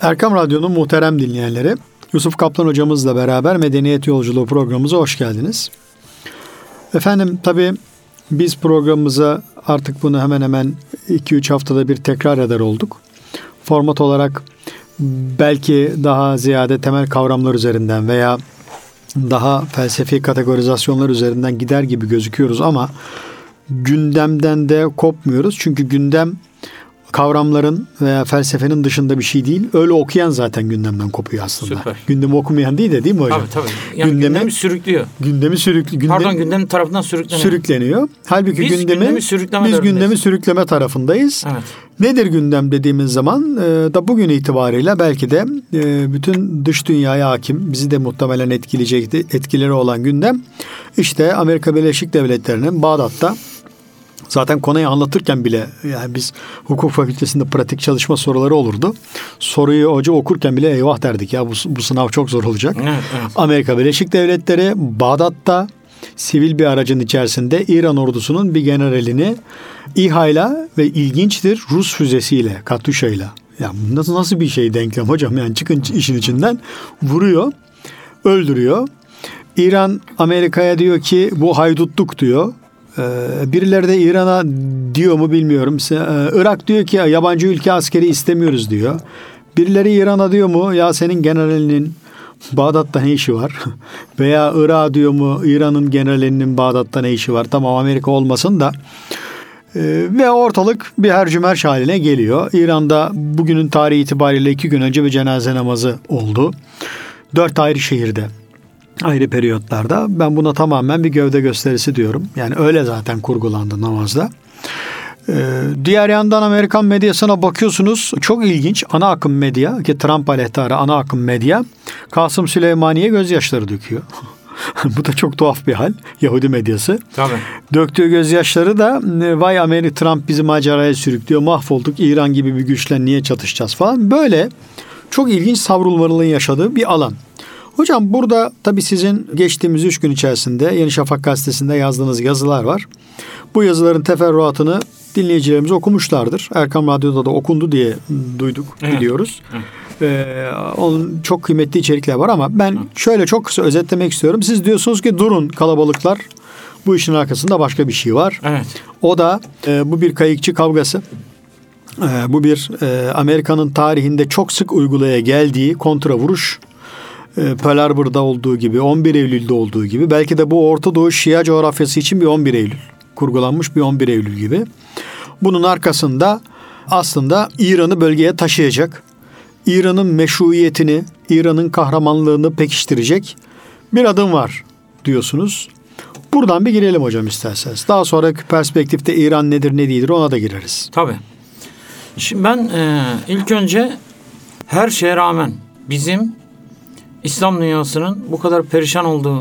Erkam Radyo'nun muhterem dinleyenleri, Yusuf Kaplan hocamızla beraber Medeniyet Yolculuğu programımıza hoş geldiniz. Efendim tabii biz programımıza artık bunu hemen hemen 2-3 haftada bir tekrar eder olduk. Format olarak belki daha ziyade temel kavramlar üzerinden veya daha felsefi kategorizasyonlar üzerinden gider gibi gözüküyoruz ama gündemden de kopmuyoruz. Çünkü gündem kavramların veya felsefenin dışında bir şey değil. Öyle okuyan zaten gündemden kopuyor aslında. Süper. Gündemi okumayan değil de, değil mi hocam? Tabii. Yani gündemi sürüklüyor. Gündem tarafından sürükleniyor. Halbuki biz gündemi sürükleme tarafındayız. Evet. Nedir gündem dediğimiz zaman da bugün itibariyle belki de bütün dış dünyaya hakim, bizi de muhtemelen etkileyecek etkileri olan gündem işte Amerika Birleşik Devletleri'nin Bağdat'ta. Zaten konuyu anlatırken bile yani biz hukuk fakültesinde pratik çalışma soruları olurdu. Soruyu hoca okurken bile eyvah derdik ya bu sınav çok zor olacak. Evet. Amerika Birleşik Devletleri Bağdat'ta sivil bir aracın içerisinde İran ordusunun bir generalini İHA'yla ve ilginçtir Rus füzesiyle, Katyuşa'yla. Ya nasıl bir şey denklem hocam, yani çıkın işin içinden, vuruyor, öldürüyor. İran Amerika'ya diyor ki bu haydutluk diyor. Birileri de İran'a diyor mu bilmiyorum. Irak diyor ki yabancı ülke askeri istemiyoruz diyor. Birileri İran'a diyor mu ya senin generalinin Bağdat'ta ne işi var? Veya Irak'a diyor mu İran'ın generalinin Bağdat'ta ne işi var? Tamam Amerika olmasın da. Ve ortalık bir hercümerç haline geliyor. İran'da bugünün tarihi itibariyle 2 gün önce bir cenaze namazı oldu. 4 ayrı şehirde. Ayrı periyotlarda. Ben buna tamamen bir gövde gösterisi diyorum. Yani öyle zaten kurgulandı namazda. Diğer yandan Amerikan medyasına bakıyorsunuz. Çok ilginç. Ana akım medya ki Trump aleyhtarı ana akım medya Kasım Süleymaniye gözyaşları döküyor. Bu da çok tuhaf bir hal. Yahudi medyası. Tabii. Döktüğü gözyaşları da vay Amerika, Trump bizi maceraya sürüklüyor. Mahvolduk. İran gibi bir güçle niye çatışacağız falan. Böyle çok ilginç savrulmaların yaşadığı bir alan. Hocam burada tabii sizin geçtiğimiz 3 gün içerisinde Yeni Şafak gazetesinde yazdığınız yazılar var. Bu yazıların teferruatını dinleyicilerimiz okumuşlardır. Erkam Radyo'da da okundu diye duyduk, biliyoruz. Onun çok kıymetli içerikler var ama ben şöyle çok kısa özetlemek istiyorum. Siz diyorsunuz ki durun kalabalıklar, bu işin arkasında başka bir şey var. Evet. O da bu bir kayıkçı kavgası. Bu bir Amerika'nın tarihinde çok sık uygulaya geldiği kontra vuruş. Pearl Harbor'da olduğu gibi, 11 Eylül'de olduğu gibi, belki de bu Orta Doğu Şia coğrafyası için bir 11 Eylül, kurgulanmış bir 11 Eylül gibi. Bunun arkasında aslında İran'ı bölgeye taşıyacak, İran'ın meşruiyetini, İran'ın kahramanlığını pekiştirecek bir adım var diyorsunuz. Buradan bir girelim hocam isterseniz. Daha sonraki perspektifte İran nedir ne değildir ona da gireriz. Tabii. Şimdi ben ilk önce her şeye rağmen bizim İslam dünyasının bu kadar perperişan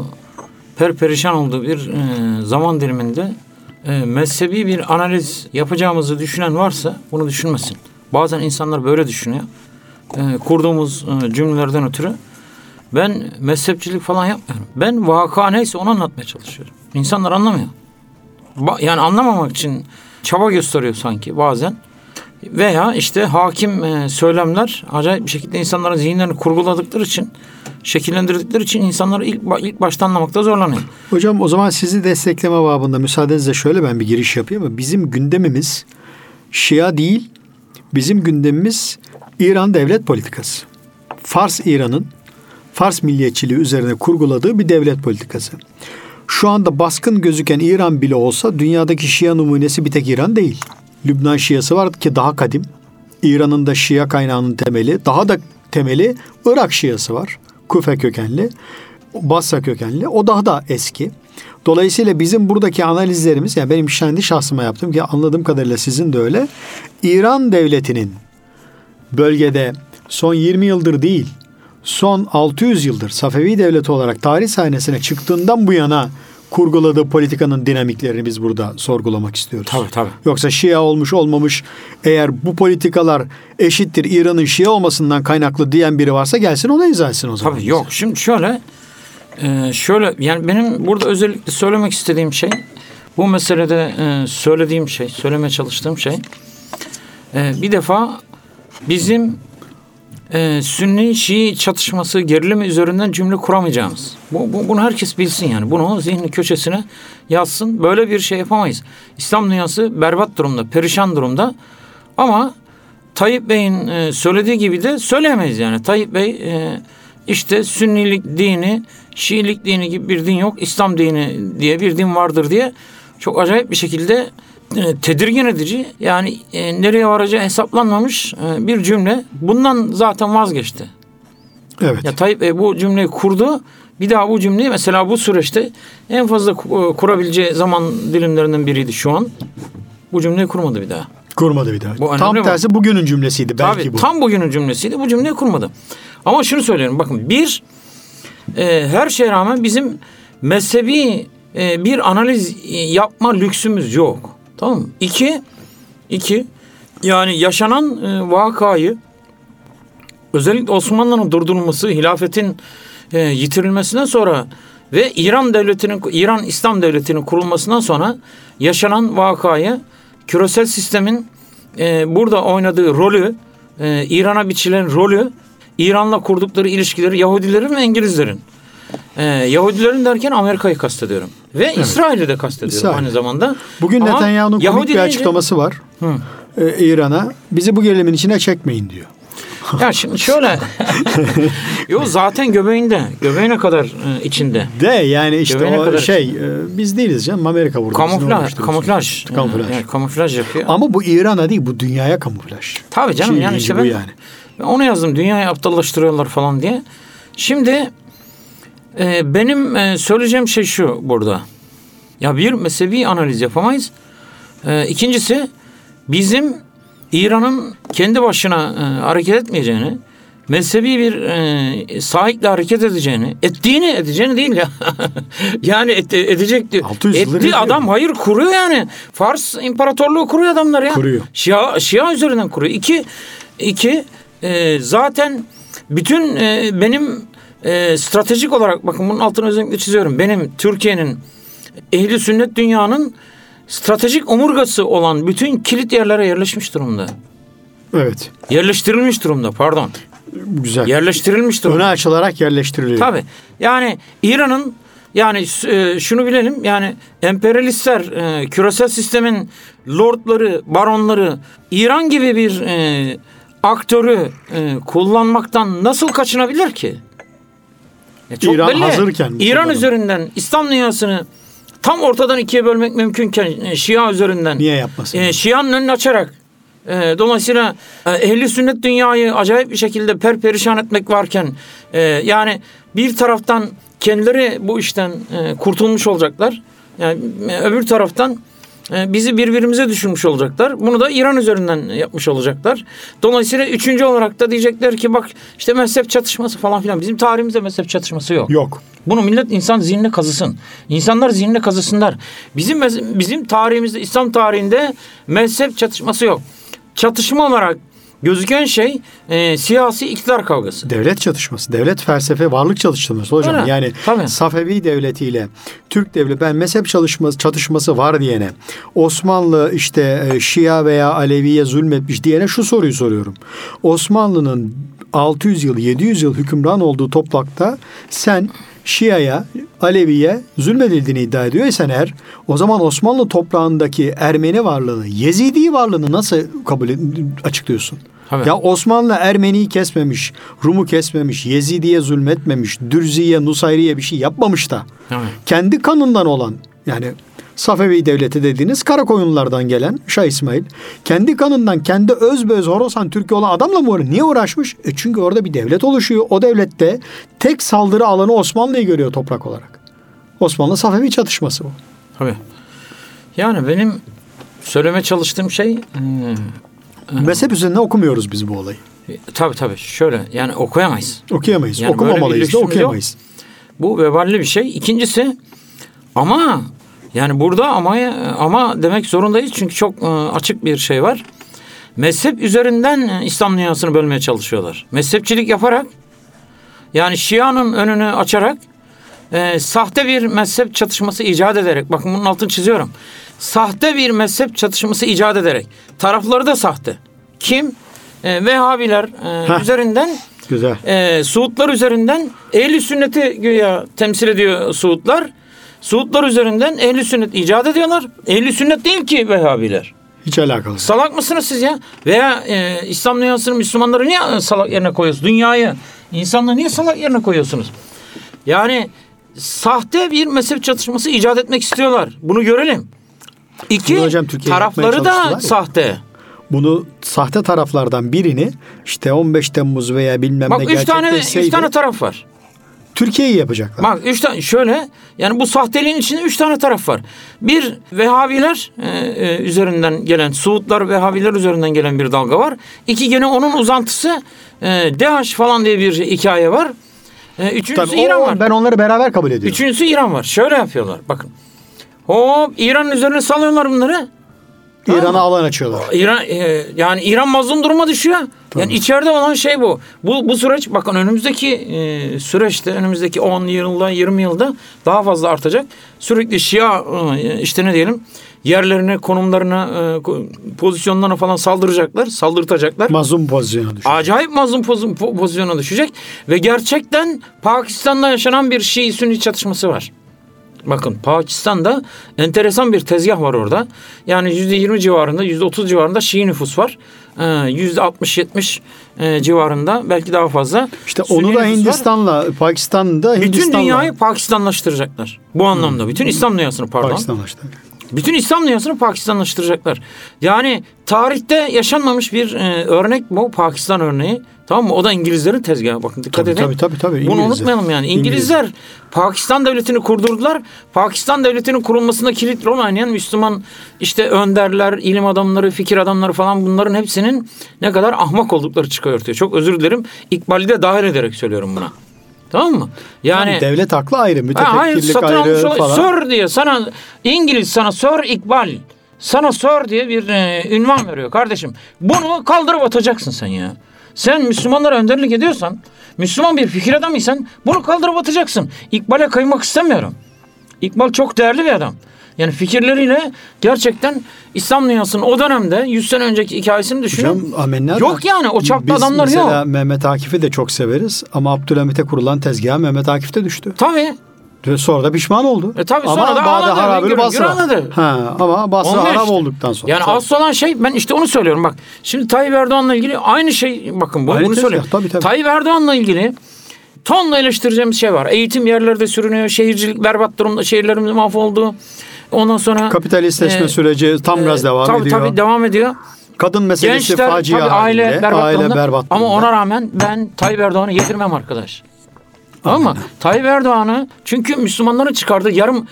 olduğu bir zaman diliminde mezhebi bir analiz yapacağımızı düşünen varsa bunu düşünmesin. Bazen insanlar böyle düşünüyor. Kurduğumuz cümlelerden ötürü ben mezhepçilik falan yapmıyorum. Ben vaka neyse onu anlatmaya çalışıyorum. İnsanlar anlamıyor. Yani anlamamak için çaba gösteriyor sanki bazen. Veya işte hakim söylemler acayip bir şekilde insanların zihinlerini kurguladıkları için, şekillendirdikleri için insanlar ilk başta anlamakta zorlanıyor. Hocam o zaman sizi destekleme babında müsaadenizle şöyle ben bir giriş yapayım ama bizim gündemimiz Şia değil, bizim gündemimiz İran devlet politikası. İran'ın Fars milliyetçiliği üzerine kurguladığı bir devlet politikası. Şu anda baskın gözüken İran bile olsa dünyadaki Şia numunesi bir tek İran değil. Lübnan Şiası var ki daha kadim. İran'ın da Şia kaynağının temeli, daha da temeli Irak Şiası var. Kufe kökenli, Basra kökenli. O daha da eski. Dolayısıyla bizim buradaki analizlerimiz, yani benim kendi şahsıma yaptığım ki anladığım kadarıyla sizin de öyle. İran devletinin bölgede son 20 yıldır değil, son 600 yıldır Safevi devleti olarak tarih sahnesine çıktığından bu yana kurguladığı politikanın dinamiklerini biz burada sorgulamak istiyoruz. Tabii. Yoksa Şia olmuş olmamış, eğer bu politikalar eşittir İran'ın Şia olmasından kaynaklı diyen biri varsa gelsin ona izah etsin o zaman. Tabii yok. Şimdi şöyle yani benim burada özellikle söylemek istediğim şey, bu meselede söylemeye çalıştığım şey, bir defa bizim Sünni Şii çatışması, gerilimi üzerinden cümle kuramayacağımız. Bunu herkes bilsin yani. Bunu zihni köşesine yazsın. Böyle bir şey yapamayız. İslam dünyası berbat durumda, perişan durumda. Ama Tayyip Bey'in söylediği gibi de söyleyemeyiz yani. Tayyip Bey işte Sünnilik dini, Şiilik dini gibi bir din yok, İslam dini diye bir din vardır diye çok acayip bir şekilde tedirgin edici, yani nereye varacağı hesaplanmamış bir cümle. Bundan zaten vazgeçti. Evet. Ya Tayyip Bey bu cümleyi kurdu. Bir daha bu cümleyi mesela bu süreçte en fazla kurabileceği zaman dilimlerinden biriydi şu an. Bu cümleyi kurmadı bir daha. Kurmadı bir daha. Tam tersi bugünün cümlesiydi belki. Tabii, bu. Tam bugünün cümlesiydi. Bu cümleyi kurmadı. Ama şunu söylüyorum. Bakın her şeye rağmen bizim mezhebi bir analiz yapma lüksümüz yok. Tamam mı? İki, yani yaşanan vakayı, özellikle Osmanlı'nın durdurulması, hilafetin yitirilmesinden sonra ve İran İslam Devleti'nin kurulmasından sonra yaşanan vakayı, küresel sistemin burada oynadığı rolü, İran'a biçilen rolü, İran'la kurdukları ilişkileri, Yahudilerin ve İngilizlerin. Yahudilerin derken Amerika'yı kastediyorum. Ve evet. İsrail'i de kastediyorum aynı zamanda. Bugün Netanyahu'nun komik bir açıklaması var. İran'a, bizi bu gerilimin içine çekmeyin diyor. Ya şimdi şöyle. Yok zaten göbeğine kadar içinde. De yani işte göbeğine o biz değiliz canım, Amerika burada. Kamuflaj yapıyor. Ama bu İran'a değil, bu dünyaya kamuflaj. Tabii canım, yani işte ben onu yazdım, dünyayı aptallaştırıyorlar falan diye. Şimdi benim söyleyeceğim şey şu burada. Ya bir mezhebi analiz yapamayız. İkincisi, bizim İran'ın kendi başına hareket etmeyeceğini, mezhebi bir sahikle hareket edeceğini değil ya. Yani edecek diyor. Etti adam, hayır kuruyor yani. Fars İmparatorluğu kuruyor adamlar ya. Kuruyor. Şia üzerinden kuruyor. İki, zaten bütün benim stratejik olarak, bakın bunun altını özellikle çiziyorum. Benim Türkiye'nin, ehli sünnet dünyanın stratejik omurgası olan bütün kilit yerlere yerleşmiş durumda. Evet. Yerleştirilmiş durumda, pardon. Güzel. Yerleştirilmiş durumda. Öne açılarak yerleştiriliyor. Tabii. Yani İran'ın, yani şunu bilelim, yani emperyalistler, küresel sistemin lordları, baronları İran gibi bir aktörü kullanmaktan nasıl kaçınabilir ki? Çok İran belli. Hazırken. İran üzerinden İslam dünyasını tam ortadan ikiye bölmek mümkünken Şia üzerinden. Niye yapmasın? Şia'nın önünü açarak. Dolayısıyla ehli sünnet dünyayı acayip bir şekilde perperişan etmek varken yani bir taraftan kendileri bu işten kurtulmuş olacaklar. Yani öbür taraftan bizi birbirimize düşürmüş olacaklar. Bunu da İran üzerinden yapmış olacaklar. Dolayısıyla üçüncü olarak da diyecekler ki bak işte mezhep çatışması falan filan. Bizim tarihimizde mezhep çatışması yok. Yok. Bunu insan zihnine kazısın. İnsanlar zihnine kazısınlar. Bizim tarihimizde, İslam tarihinde mezhep çatışması yok. Çatışma olarak gözüken şey siyasi iktidar kavgası. Devlet çatışması, devlet felsefe, varlık çatışması hocam. Öyle, yani tabii. Safevi devletiyle Türk devleti, ben mezhep çatışması var diyene, Osmanlı işte Şia veya Aleviye zulmetmiş diyene şu soruyu soruyorum. Osmanlı'nın 600 yıl, 700 yıl hükümran olduğu toprakta sen Şia'ya, Alevi'ye zulmedildiğini iddia ediyorsan eğer, o zaman Osmanlı toprağındaki Ermeni varlığını, Yezidi varlığını nasıl açıklıyorsun? Evet. Ya Osmanlı Ermeni'yi kesmemiş, Rum'u kesmemiş, Yezidi'ye zulmetmemiş, Dürzi'ye, Nusayri'ye bir şey yapmamış da. Evet. Kendi kanından olan, yani Safevi devleti dediğiniz Karakoyunlulardan gelen Şah İsmail, kendi kanından, kendi özbeöz Horasan Türkiye olan adamla mı uğraşıyor? Niye uğraşmış? Çünkü orada bir devlet oluşuyor. O devlette tek saldırı alanı Osmanlı'yı görüyor toprak olarak. Osmanlı Safevi çatışması bu. Tabii. Yani benim söyleme çalıştığım şey... mezhep üzerine okumuyoruz biz bu olayı. Tabii. Şöyle, yani okuyamayız. Okuyamayız. Yani okumamalıyız da okuyamayız. Yok. Bu veballi bir şey. İkincisi, ama yani burada ama demek zorundayız çünkü çok açık bir şey var. Mezhep üzerinden İslam dünyasını bölmeye çalışıyorlar. Mezhepçilik yaparak, yani Şia'nın önünü açarak sahte bir mezhep çatışması icat ederek, bakın bunun altını çiziyorum. Sahte bir mezhep çatışması icat ederek, tarafları da sahte. Kim? Vehhabiler üzerinden, güzel. Suudlar üzerinden Ehl-i Sünnet'i güya temsil ediyor Suudlar. Suudlar üzerinden Ehl-i Sünnet icat ediyorlar. Ehl-i Sünnet değil ki Vehhabiler. Hiç alakalı. Salak mısınız siz ya? Veya İslam dünyasının Müslümanları niye salak yerine koyuyorsunuz? Dünyayı, insanları niye salak yerine koyuyorsunuz? Yani sahte bir mezhep çatışması icat etmek istiyorlar. Bunu görelim. İki, hocam, tarafları da sahte. Bunu sahte taraflardan birini işte 15 Temmuz veya bilmem ne gerçekleşseydi. 3 tane taraf var. Türkiye'yi yapacaklar. Bak 3 tane şöyle, yani bu sahteliğin içinde 3 tane taraf var. Bir, Vehhabiler üzerinden gelen, Suudlar Vehhabiler üzerinden gelen bir dalga var. İki, gene onun uzantısı DH falan diye bir hikaye var. Üçüncüsü tabii, İran var. Ben onları beraber kabul ediyorum. Üçüncüsü İran var. Şöyle yapıyorlar. Bakın. Hop, İran'ın üzerine salıyorlar bunları. İran'a alan açıyorlar. Yani İran mazlum duruma düşüyor. Tabii. Yani içeride olan şey bu. Bu süreç, bakın önümüzdeki süreçte, önümüzdeki 10 yılda, 20 yılda daha fazla artacak. Sürekli Şia işte ne diyelim, yerlerine, konumlarına, pozisyonlarına falan saldırtacaklar. Mazlum pozisyona düşecek. Acayip mazlum pozisyona düşecek. Ve gerçekten Pakistan'da yaşanan bir Şii-Sünni çatışması var. Bakın, Pakistan'da enteresan bir tezgah var orada. Yani %20 civarında, %30 civarında Şii nüfus var. %60-70 civarında, belki daha fazla. İşte onu da Hindistan'la, Pakistan'da bütün dünyayı Pakistanlaştıracaklar. Bu anlamda. Bütün İslam dünyasını Pakistanlaştıracaklar. Bütün İslam dünyasını Pakistanlaştıracaklar. Yani tarihte yaşanmamış bir örnek bu, Pakistan örneği. Tamam mı? O da İngilizlerin tezgahı. Bakın dikkat edin. Tabii. Bunu unutmayalım yani. İngilizler Pakistan devletini kurdurdular. Pakistan devletinin kurulmasında kilit rol oynayan Müslüman işte önderler, ilim adamları, fikir adamları falan, bunların hepsinin ne kadar ahmak oldukları çıkıyor ortaya. Çok özür dilerim. İkbal'i de dahil ederek söylüyorum buna. Tamam mı? Yani devlet aklı ayrı, mütefekkirlik ayrı falan. Sir diye sana İngiliz, sana Sir İkbal, sana Sir diye bir ünvan veriyor kardeşim. Bunu kaldırıp atacaksın sen ya. Sen Müslümanlara önderlik ediyorsan, Müslüman bir fikir adamıysan bunu kaldırıp atacaksın. İkbal'e kaymak istemiyorum. İkbal çok değerli bir adam. Yani fikirleriyle gerçekten İslam dünyasının o dönemde 100 sene önceki hikayesini düşünün. Hocam, amenna yok yani, o çapta adamlar yok. Biz mesela Mehmet Akif'i de çok severiz ama Abdülhamit'e kurulan tezgaha Mehmet Akif de düştü. Tabii. Ve sonra da pişman oldu. Tabii, sonra ama da ağladı. Basra. Ama Basra harap olduktan sonra. Yani asıl olan şey, ben işte onu söylüyorum bak. Şimdi Tayyip Erdoğan'la ilgili aynı şey, bakın bunu söylüyorum. Tabii. Tayyip Erdoğan'la ilgili tonla eleştireceğimiz şey var. Eğitim yerlerde sürünüyor. Şehircilik berbat durumda. Şehirlerimiz mahvoldu. Ondan sonra kapitalistleşme süreci tam gaz devam ediyor. Tabii devam ediyor. Kadın meselesi gençler, facia aile berbat. Ama ona rağmen ben Tayyip Erdoğan'ı yedirmem arkadaş. Ama Tayyip Erdoğan'ı, çünkü Müslümanların çıkardığı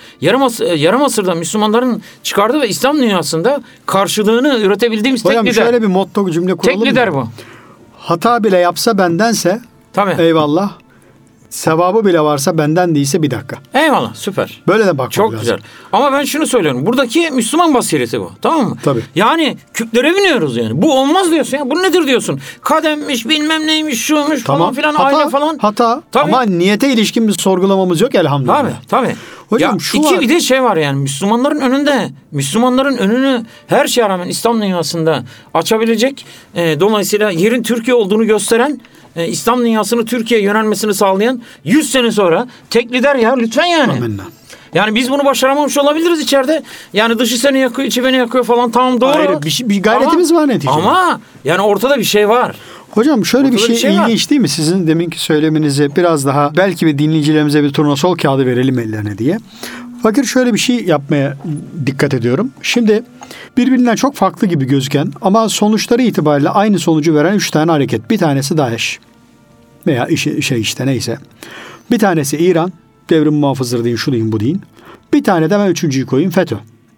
yarım asırda Müslümanların çıkardığı ve İslam dünyasında karşılığını üretebildiğimiz tek lider. Şöyle bir motto cümle kuralım. Tek lider bu. Hata bile yapsa bendense eyvallah. Sevabı bile varsa benden değilse bir dakika. Eyvallah, süper. Böyle de bakmak çok lazım. Güzel. Ama ben şunu söylüyorum. Buradaki Müslüman basireti bu. Tamam mı? Tabii. Yani küplere biniyoruz yani. Bu olmaz diyorsun ya. Bu nedir diyorsun? Kademmiş, bilmem neymiş, şuymuş falan filan, aile falan. Hata. Tabii. Ama niyete ilişkin bir sorgulamamız yok elhamdülillah. Tabii. Hocam ya, bir de şey var yani, Müslümanların önünü her şeye rağmen İslam dünyasında açabilecek, dolayısıyla yerin Türkiye olduğunu gösteren, İslam dünyasını Türkiye'ye yönelmesini sağlayan 100 sene sonra tek lider ya, lütfen yani. Amenna. Yani biz bunu başaramamış olabiliriz içeride. Yani dışı seni yakıyor, içi beni yakıyor falan, tamam doğru. Hayır, bir gayretimiz var neticede. Ama yani ortada bir şey var. Hocam şöyle bir şey ilginç değil mi? Sizin deminki söylemenize biraz daha, belki bir dinleyicilerimize bir turnasol kağıdı verelim ellerine diye. Fakir şöyle bir şey yapmaya dikkat ediyorum. Şimdi birbirinden çok farklı gibi gözüken ama sonuçları itibariyle aynı sonucu veren 3 tane hareket. Bir tanesi DAEŞ veya işte neyse. Bir tanesi İran, devrim muhafızları deyin, şu deyin, bu deyin. Bir tane de ben üçüncüyü koyayım, FETÖ.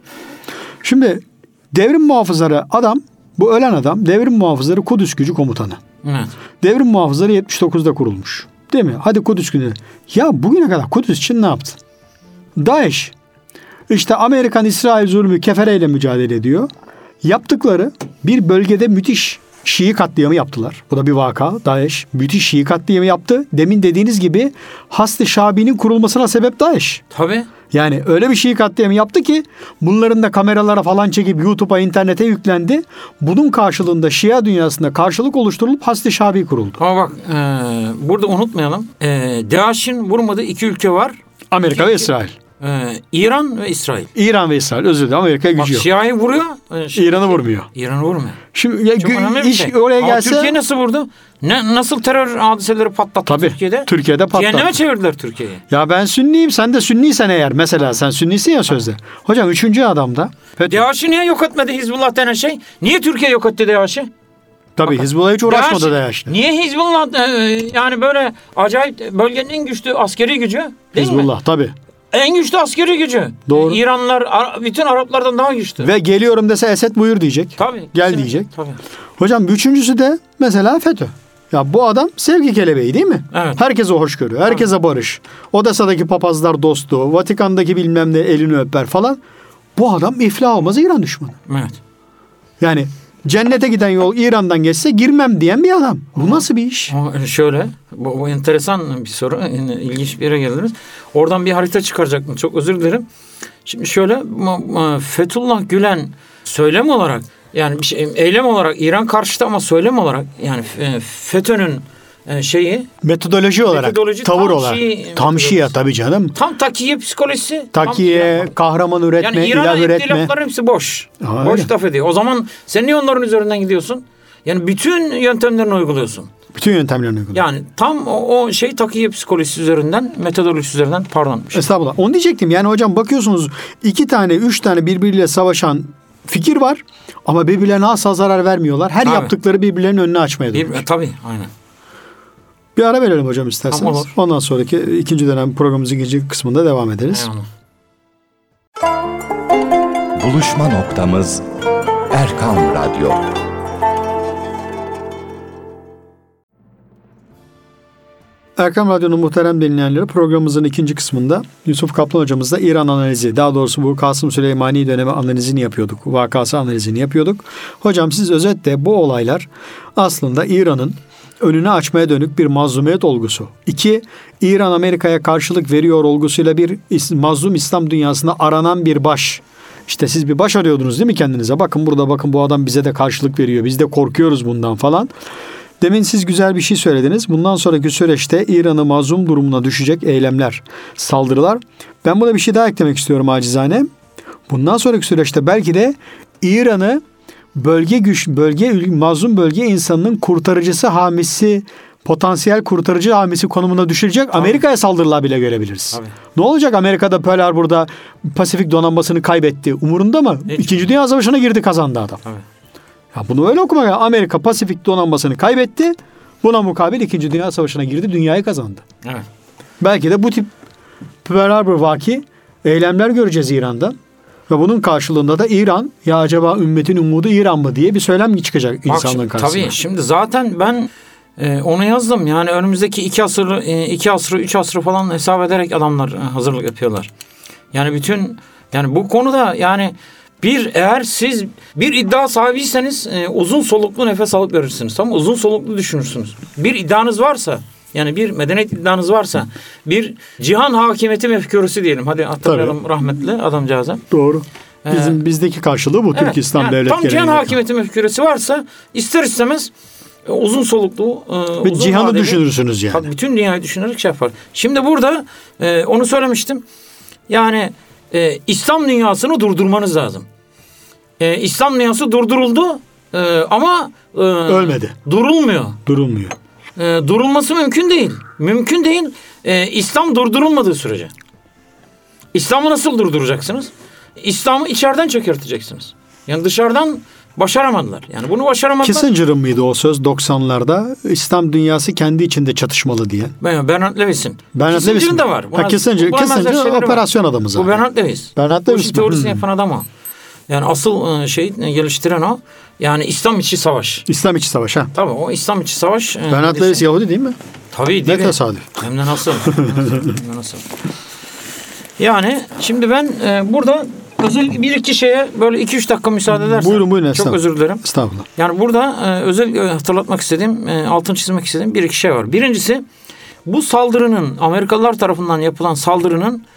Şimdi devrim muhafızları bu ölen adam devrim muhafızları Kudüs Gücü komutanı. Evet. Devrim muhafızları 79'da kurulmuş. Değil mi? Hadi Kudüs Gücü. Ya bugüne kadar Kudüs için ne yaptın? DAEŞ işte Amerikan-İsrail zulmü kefereyle mücadele ediyor. Yaptıkları bir bölgede müthiş Şii katliamı yaptılar. Bu da bir vaka. DAEŞ müthiş Şii katliamı yaptı. Demin dediğiniz gibi Hasd-ı Şabi'nin kurulmasına sebep DAEŞ. Tabii. Yani öyle bir şeyi katliam yaptı ki bunların da kameralara falan çekip YouTube'a, internete yüklendi. Bunun karşılığında Şia dünyasında karşılık oluşturulup Hasd-i Şabi kuruldu. Ama bak burada unutmayalım. DAEŞ'in vurmadığı iki ülke var. Amerika ve İsrail. İran ve İsrail. İran ve İsrail. Özür dilerim. Amerika'ya gücü yok. Şia'yı vuruyor. İran'ı vurmuyor. İran'ı vurmuyor. Şimdi iş oraya gelse... Türkiye nasıl vurdu? Nasıl terör hadiseleri patlattı tabii, Türkiye'de? Türkiye'de patlattı. Cehenneme çevirdiler Türkiye'yi. Ya ben Sünniyim, sen de Sünniysen eğer. Mesela sen Sünnisin ya sözde. Hocam 3. adamda... DAEŞ'i niye yok etmedi Hizbullah denen şey? Niye Türkiye yok etti DAEŞ'i? Tabii Hizbullah hiç uğraşmadı DAEŞ'le. Niye Hizbullah yani böyle acayip bölgenin en güçlü askeri gücü değil Hizbullah mi? Tabii. En güçlü askeri gücü. Doğru. İranlılar bütün Araplardan daha güçlü. Ve geliyorum dese Esed buyur diyecek. Tabii. Gel kesinlikle. diyecek. Tabii. Hocam 3.'sü de mesela FETÖ. Ya bu adam sevgi kelebeği değil mi? Evet. Herkese hoşgörü, herkese barış. Odessa'daki papazlar dostu, Vatikan'daki bilmem ne elini öper falan. Bu adam iflah olmaz İran düşmanı. Evet. Yani cennete giden yol İran'dan geçse girmem diyen bir adam. Bu nasıl bir iş? Şöyle, bu enteresan bir soru. İlginç bir yere geldiniz. Oradan bir harita çıkaracaktım. Çok özür dilerim. Şimdi şöyle, Fethullah Gülen söylem olarak, yani bir şey, eylem olarak İran karşıtı ama söylem olarak, yani FETÖ'nün metodoloji olarak, tavır olarak. Tam Şia tabii canım. Tam takiye psikolojisi. Takiye, kahraman üretme, yani ilah üretme. Yani İran'ın hepsi boş. Ha, boş laf ediyor. O zaman sen niye onların üzerinden gidiyorsun? Yani bütün yöntemlerini uyguluyorsun. Bütün yöntemlerini uyguluyorsun. Yani tam o takiye psikolojisi üzerinden, metodolojisi üzerinden pardon. Estağfurullah. Onu diyecektim. Yani hocam bakıyorsunuz 2 tane, 3 tane birbiriyle savaşan fikir var ama birbirlerine asla zarar vermiyorlar. Her yaptıkları birbirlerinin önünü açmaya dönüyor. Tabii, aynen. Bir ara verelim hocam isterseniz. Tamam, olur. Ondan sonraki ikinci dönem programımızın ikinci kısmında devam ederiz. Buluşma noktamız Erkam Radyo. Erkam Radyo'nun muhterem dinleyenleri, programımızın ikinci kısmında Yusuf Kaplan hocamızla İran analizi, daha doğrusu bu Kasım Süleymani dönemi analizini yapıyorduk. Vakası analizini yapıyorduk. Hocam siz özetle bu olaylar aslında İran'ın önünü açmaya dönük bir mazlumiyet olgusu. 2, İran Amerika'ya karşılık veriyor olgusuyla bir mazlum İslam dünyasında aranan bir baş. İşte siz bir baş arıyordunuz değil mi kendinize? Bakın burada, bakın bu adam bize de karşılık veriyor. Biz de korkuyoruz bundan falan. Demin siz güzel bir şey söylediniz. Bundan sonraki süreçte İran'ı mazlum durumuna düşecek eylemler, saldırılar. Ben buna bir şey daha eklemek istiyorum acizane. Bundan sonraki süreçte belki de İran'ı mazlum bölge insanının kurtarıcısı, hamisi, potansiyel kurtarıcı hamisi konumuna düşürecek Amerika'ya saldırılar bile görebiliriz. Tabii. Ne olacak? Amerika'da Pearl Harbor'da Pasifik donanmasını kaybetti. Umurunda mı? İkinci Dünya Savaşı'na girdi, kazandı adam. Tabii. Ya bunu öyle okumak. Amerika Pasifik donanmasını kaybetti. Buna mukabil 2. Dünya Savaşı'na girdi. Dünyayı kazandı. Evet. Belki de bu tip Pearl Harbor vaki eylemler göreceğiz İran'dan. Ve bunun karşılığında da İran, ya acaba ümmetin umudu İran mı diye bir söylem çıkacak insanlığın karşısına. Tabii şimdi zaten ben onu yazdım. Yani önümüzdeki 2 asrı 3 asrı falan hesap ederek adamlar hazırlık yapıyorlar. Yani bu konuda yani eğer siz bir iddia sahibiyseniz uzun soluklu nefes alıp verirsiniz. Tamam mı? Uzun soluklu düşünürsünüz. Bir iddianız varsa, yani bir medeniyet iddianız varsa, bir cihan hakimiyeti mefkuresi diyelim. Hadi hatırlayalım rahmetli adamcağıza. Doğru. Bizdeki karşılığı bu. Evet, Türk İslam yani devlet tam cihan hakimiyeti mefkuresi varsa ister istemez uzun soluklu uzun cihanı vadeli, düşünürsünüz yani. Tabii bütün dünyayı düşünerek şey yapar. Şimdi burada onu söylemiştim. Yani İslam dünyasını durdurmanız lazım. İslam dünyası durduruldu ama ölmedi. Durulmuyor. Durulması mümkün değil. Mümkün değil. İslam durdurulmadığı sürece. İslam'ı nasıl durduracaksınız? İslam'ı içeriden çökerteceksiniz. Yani dışarıdan başaramadılar. Yani bunu başaramadılar. Kissinger'ın mıydı o söz 90'larda? İslam dünyası kendi içinde çatışmalı diye. Bernard Lewis'in. Kissinger'ın da var. Kissinger operasyon adamı zaten. Bu Bernard Lewis. Bu işin teorisini yapan adam o. Yani asıl geliştiren o. Yani İslam içi savaş. İslam içi savaş ha. Tabii o İslam içi savaş. Bernard Lewis Yahudi değil mi? Tabii değil. Ne tesadüf. Hem de nasıl? Yani şimdi ben burada özel bir iki şeye böyle 2-3 dakika müsaade edersen. Buyurun. Çok özür dilerim. Estağfurullah. Yani burada özel hatırlatmak istediğim, altını çizmek istediğim bir iki şey var. Birincisi, bu saldırının, Amerikalılar tarafından yapılan saldırının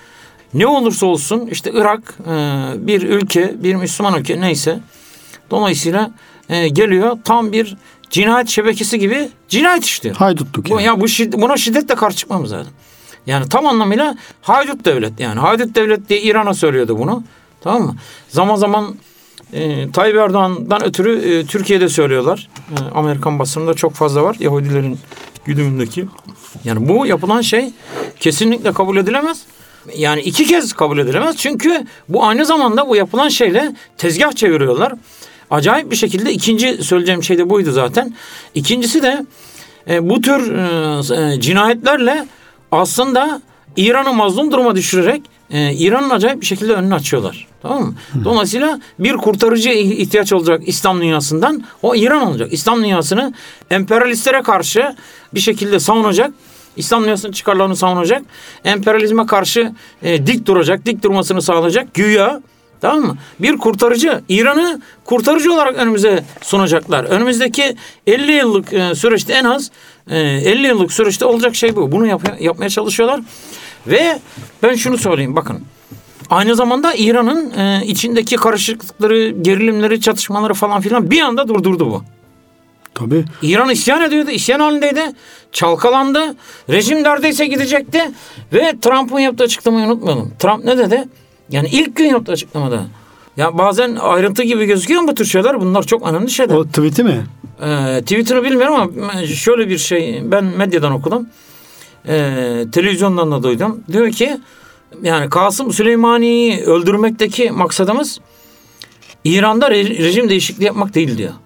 ne olursa olsun işte Irak bir ülke, bir Müslüman ülke neyse. Dolayısıyla geliyor tam bir cinayet şebekesi gibi cinayet işliyor. Haydutluk yani. Buna şiddetle karşı çıkmamız lazım. Yani tam anlamıyla haydut devlet yani. Haydut devlet diye İran'a söylüyordu bunu. Tamam mı? Zaman zaman Tayyip Erdoğan'dan ötürü Türkiye'de söylüyorlar. Amerikan basınında çok fazla var. Yahudilerin güdümündeki. Yani bu yapılan şey kesinlikle kabul edilemez. Yani 2 kez kabul edilemez. Çünkü bu aynı zamanda bu yapılan şeyle tezgah çeviriyorlar. Acayip bir şekilde ikinci söyleyeceğim şey de buydu zaten. İkincisi de bu tür cinayetlerle aslında İran'ı mazlum duruma düşürerek İran'ın acayip bir şekilde önünü açıyorlar. Tamam mı? Dolayısıyla bir kurtarıcı ihtiyaç olacak İslam dünyasından, o İran olacak. İslam dünyasını emperyalistlere karşı bir şekilde savunacak. İslam dünyasının çıkarlarını savunacak. Emperyalizme karşı dik duracak. Dik durmasını sağlayacak. Güya, tamam mı? Bir kurtarıcı, İran'ı kurtarıcı olarak önümüze sunacaklar. Önümüzdeki 50 yıllık süreçte en az 50 yıllık süreçte olacak şey bu. Bunu yapmaya çalışıyorlar. Ve ben şunu söyleyeyim, bakın. Aynı zamanda İran'ın içindeki karışıklıkları, gerilimleri, çatışmaları falan filan bir anda durdurdu bu. Tabii. İran isyan ediyordu, isyan halindeydi. Çalkalandı. Rejim neredeyse gidecekti. Ve Trump'ın yaptığı açıklamayı unutmayalım. Trump ne dedi? Yani ilk gün yaptığı açıklamada. Ya bazen ayrıntı gibi gözüküyor mu bu tür şeyler? Bunlar çok önemli şeyler. O tweet'i mi? Twitter'ı bilmiyorum ama şöyle bir şey, ben medyadan okudum. Televizyondan da duydum. Diyor ki yani Kasım Süleymani'yi öldürmekteki maksadımız İran'da rejim değişikliği yapmak değil diyor.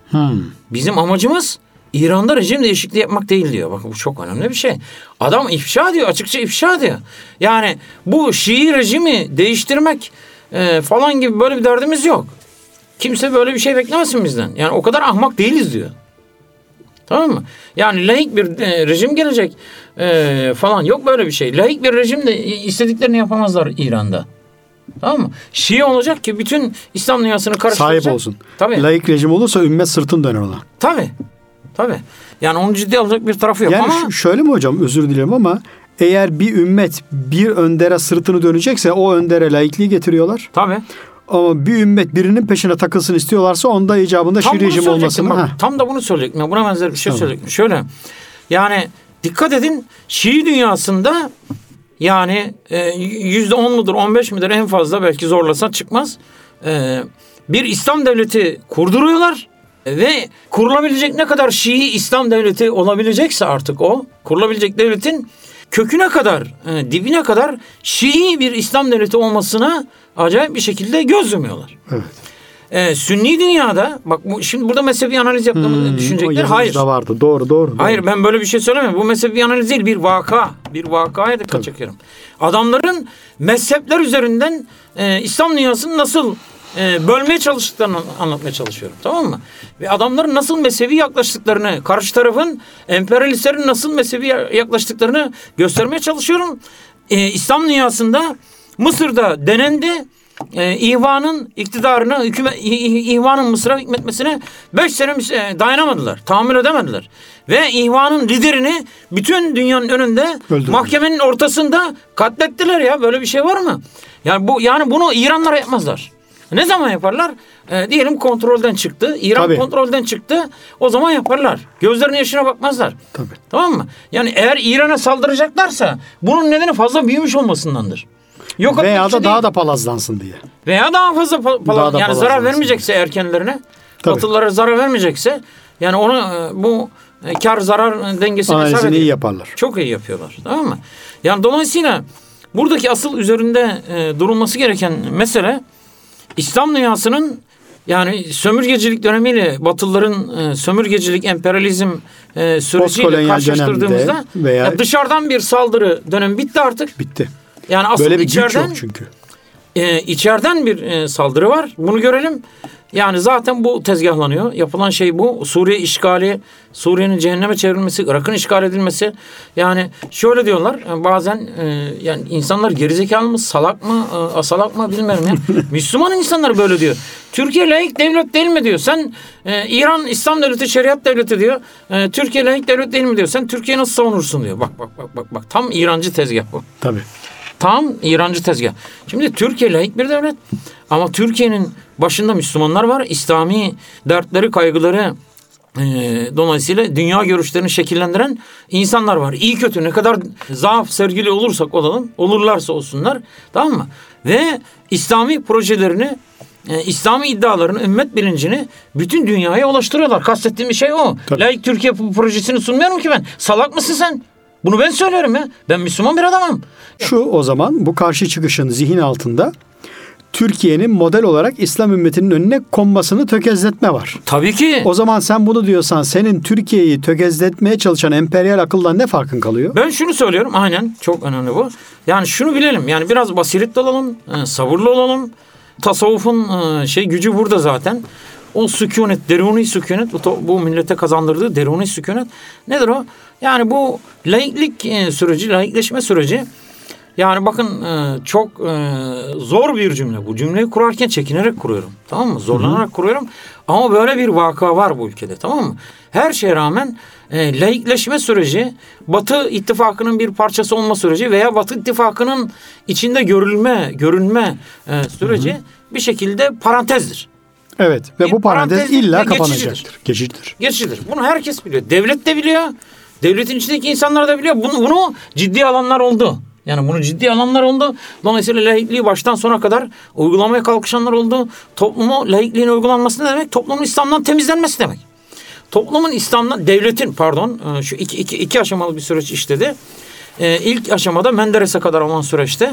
Bizim amacımız İran'da rejim değişikliği yapmak değil diyor. Bakın bu çok önemli bir şey. Adam ifşa diyor, açıkça ifşa diyor. Yani bu Şii rejimi değiştirmek falan gibi böyle bir derdimiz yok. Kimse böyle bir şey beklemesin bizden. Yani o kadar ahmak değiliz diyor. Tamam mı? Yani laik bir rejim gelecek falan, yok böyle bir şey. Laik bir rejim de istediklerini yapamazlar İran'da. Tamam mı? Şii olacak ki bütün İslam dünyasını karıştıracak. Sahip olsun. Tabii. Laik rejim olursa ümmet sırtın döner ona. Tabii. Tabii. Yani onu ciddiye alacak bir tarafı yok yani ama. Şöyle mi hocam, özür dilerim ama eğer bir ümmet bir öndere sırtını dönecekse o öndere laikliği getiriyorlar. Tabii. Ama bir ümmet birinin peşine takılsın istiyorlarsa onda icabında Şii rejim olmasın. Bak, tam da bunu söyleyecektim. Yani buna benzer bir şey söyleyecektim. Şöyle, yani dikkat edin, Şii dünyasında yani %10 mudur 15 midir en fazla, belki zorlasa çıkmaz. Bir İslam devleti kurduruyorlar ve kurulabilecek ne kadar Şii İslam devleti olabilecekse artık o kurulabilecek devletin köküne kadar, dibine kadar Şii bir İslam devleti olmasına acayip bir şekilde göz yumuyorlar. Evet. Sünni dünyada, bak şimdi burada mezhebi analiz yaptığımı düşünecekler. Hayır. Da vardı. Doğru. Hayır, ben böyle bir şey söylemiyorum. Bu mezhebi analiz değil, bir vaka. Bir vakaya dikkat çekiyorum. Adamların mezhepler üzerinden İslam dünyasını nasıl bölmeye çalıştıklarını anlatmaya çalışıyorum. Tamam mı? Ve adamların nasıl mezhebi yaklaştıklarını, karşı tarafın, emperyalistlerin nasıl mezhebi yaklaştıklarını göstermeye çalışıyorum. İslam dünyasında, Mısır'da denendi. İhvan'ın iktidarına, İhvan'ın Mısır'a hükmetmesine 5 sene dayanamadılar. Tahammül edemediler. Ve İhvan'ın liderini bütün dünyanın önünde mahkemenin ortasında katlettiler ya. Böyle bir şey var mı? Yani bunu İranlar yapmazlar. Ne zaman yaparlar? Diyelim kontrolden çıktı. İran kontrolden çıktı. O zaman yaparlar. Gözlerinin yaşına bakmazlar. Tabii. Tamam mı? Yani eğer İran'a saldıracaklarsa bunun nedeni fazla büyümüş olmasındandır. Yok, veya da daha da palazlansın diye. Veya daha fazla yani zarar vermeyecekse erkenlerine, Batılılara zarar vermeyecekse, yani onu bu kar zarar dengesini analizini iyi yaparlar. Çok iyi yapıyorlar. Tamam mı? Yani dolayısıyla buradaki asıl üzerinde durulması gereken mesele, İslam dünyasının yani sömürgecilik dönemiyle Batılıların sömürgecilik, emperyalizm süreciyle karşılaştırdığımızda veya dışarıdan bir saldırı dönemi bitti artık. Bitti. Yani asıl böyle bir güç yok çünkü. İçeriden bir saldırı var. Bunu görelim. Yani zaten bu tezgahlanıyor. Yapılan şey bu. Suriye işgali, Suriye'nin cehenneme çevrilmesi, Irak'ın işgal edilmesi. Yani şöyle diyorlar. Bazen yani insanlar gerizekalı mı, salak mı, asalak mı bilmiyorum ya. Müslüman insanlar böyle diyor. Türkiye laik devlet değil mi diyor. Sen İran İslam devleti, şeriat devleti diyor. Türkiye laik devlet değil mi diyor. Sen Türkiye'yi nasıl savunursun diyor. Bak. Tam İrancı tezgah bu. Tabii. Tam İrancı tezgah. Şimdi Türkiye laik bir devlet ama Türkiye'nin başında Müslümanlar var. İslami dertleri, kaygıları dolayısıyla dünya görüşlerini şekillendiren insanlar var. İyi kötü ne kadar zaaf sergili olursak olalım, olurlarsa olsunlar, tamam mı? Ve İslami projelerini, İslami iddialarını, ümmet bilincini bütün dünyaya ulaştırıyorlar. Kastettiğim bir şey o. Tabii. Laik Türkiye projesini sunmuyorum ki ben. Salak mısın sen? Bunu ben söylüyorum ya. Ben Müslüman bir adamım. Şu o zaman bu karşı çıkışın zihin altında Türkiye'nin model olarak İslam ümmetinin önüne konmasını tökezletme var. Tabii ki. O zaman sen bunu diyorsan senin Türkiye'yi tökezletmeye çalışan emperyal akıldan ne farkın kalıyor? Ben şunu söylüyorum, aynen, çok önemli bu. Yani şunu bilelim, yani biraz basiretli olalım, sabırlı olalım. Tasavvufun gücü burada zaten. O sükunet, deruni sükunet, bu millete kazandırdığı deruni sükunet nedir o? Yani bu laiklik süreci, laikleşme süreci. Yani bakın çok zor bir cümle. Bu cümleyi kurarken çekinerek kuruyorum. Tamam mı? Zorlanarak kuruyorum. Ama böyle bir vaka var bu ülkede. Tamam mı? Her şeye rağmen laikleşme süreci, Batı ittifakının bir parçası olma süreci veya Batı ittifakının içinde görünme süreci bir şekilde parantezdir. Evet ve bu parantez illa kapanacaktır. Geçicidir. Bunu herkes biliyor. Devlet de biliyor. Devletin içindeki insanlar da biliyor. Bunu ciddi alanlar oldu. Yani bunu ciddi alanlar oldu. Dolayısıyla laikliği baştan sona kadar uygulamaya kalkışanlar oldu. Toplumu, laikliğin uygulanması ne demek? Toplumun İslam'dan temizlenmesi demek. Toplumun İslam'dan, devletin şu iki aşamalı bir süreç işledi. İlk aşamada Menderes'e kadar olan süreçte